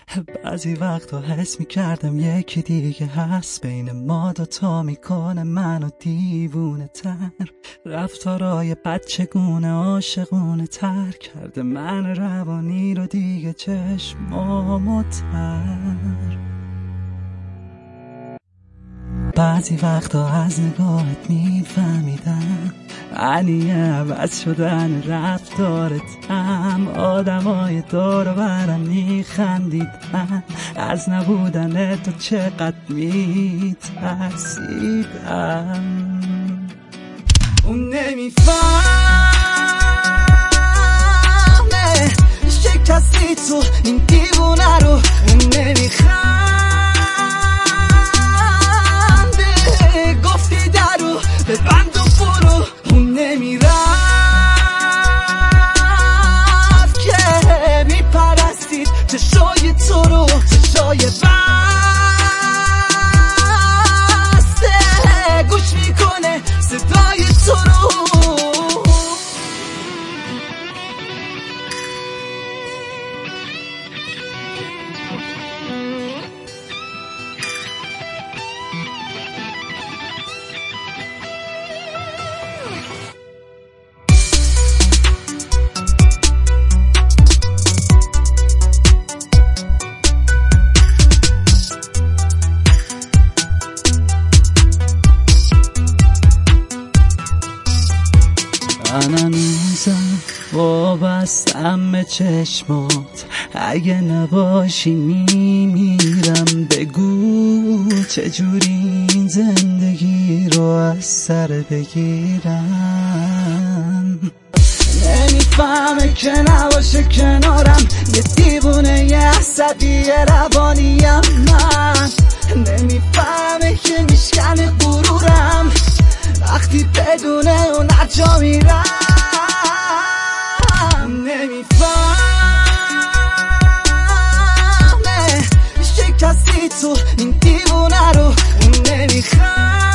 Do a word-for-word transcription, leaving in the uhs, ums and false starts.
بعضی وقتا حس میکردم یکی دیگه هست بین ما دوتا، میکنه منو دیوونه تر. رفتارای بچگونه عاشقونه تر کرده من روانی رو دیگه چشمامو تر. بعضی وقتا از نگاهت میفهمیدم معنی عوض شدن رفتارتم. آدمای دور و برم میخندیدن از نبودن تو چقدر میترسیدم. اون نمیفهمه شکستی تو این دیوونه رو، اون نمیخنده گفتی درو به بند و فرو، اون نمیرفت که میپرستید چشای تو رو، چشای بسته گوش میکنه صدای تو رو. من هنوزم وابستم به چشمات، اگه نباشی میمیرم. بگو چجوری این زندگی رو از سر بگیرم. نمیفهمه که نباشه کنارم یه دیوونه یه عصبی روانیم. من نمیفهمه که میشکنه غرورم وقتی بدونه اون هرجا میرم. نمیفهمه شکستی تو این دیوونه رو، اون نمیخوام